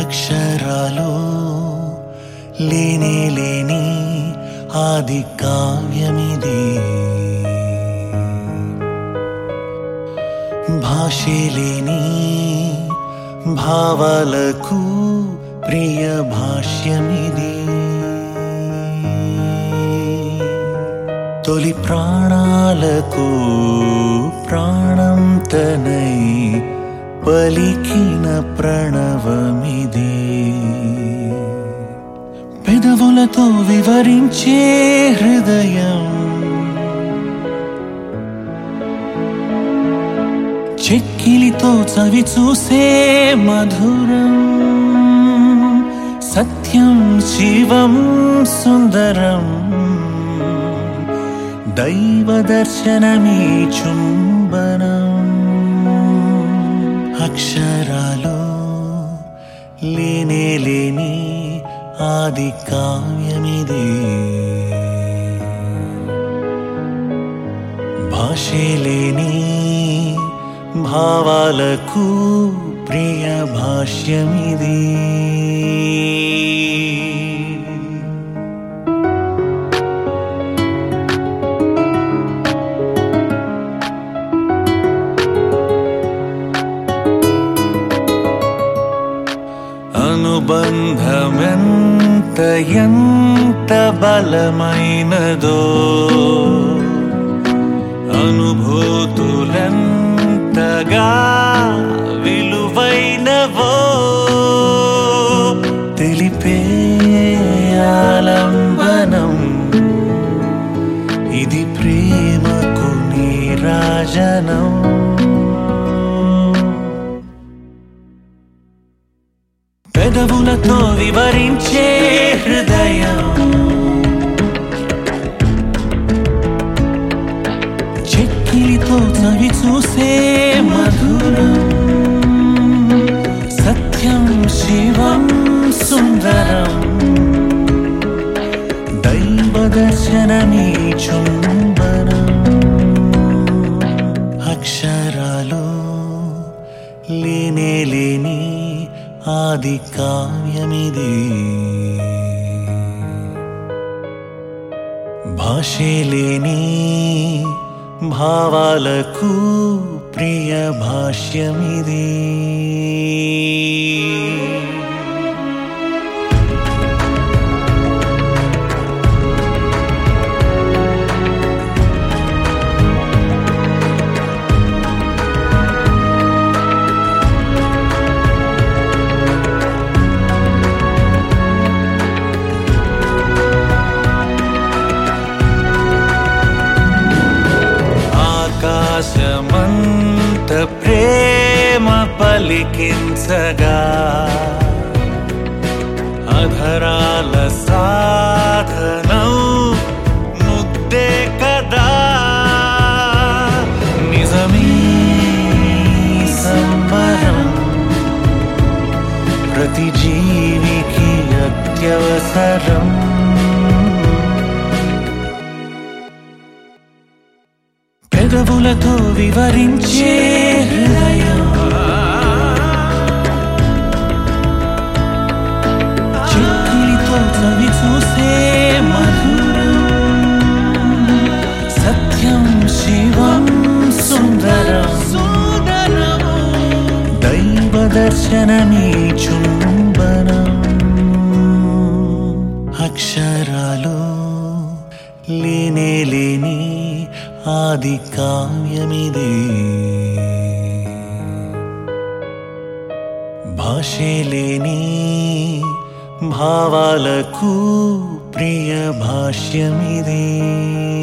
అక్షరాలు లేనే లేని ఆది కావ్యమిది. భాషే లేని భావాలకు ప్రియ భాష్యమిది. తొలి ప్రాణాలకు ప్రాణం తనై పలికిన ప్రణవమిది. పెదవులతో వివరించే హృదయం, చెక్కిలితో చవి చూసే మధురం. సత్యం శివం సుందరం, దైవ దర్శనమీ చుంబనం. అక్షరాలు లేనే లేని ఆది కావ్యమిది. భాషే లేని భావాలకు ప్రియ భాష్యమిది. అనుబంధమెంత ఎంత బలమైనదో, అనుభూతులెంతగా విలువైనవో తెలిపే ఆలంబనం. ఇది ప్రేమకు నీరాజనం. పెదవులతో వివరించే హృదయం, చెక్కిలితో చవి చూసే మధురం. సత్యం శివం సుందరం, దైవ దర్శనమీ చుంబనం. అక్షరాలు లేనే లేని ఆది కావ్యమిది. భాషే లేని భావాలకు ప్రియ భాష్యమిది. ఆకాశమంత ప్రేమ పలికించగా, అధరాల సాధనం ముద్దే కదా. నిజమీ సంబరం, ప్రతి జీవికి అత్యవసరం. పెదవులతో వివరించే హృదయం, చెక్కిలితో చవి చూసే మధురం. సత్యం శివం సుందరం, దైవ దర్శనమీ చుంబనం. అక్షరాలు లేనే లేని ఆది కావ్యమిది. భాషే లేని భావాలకు ప్రియ భాష్యమిది.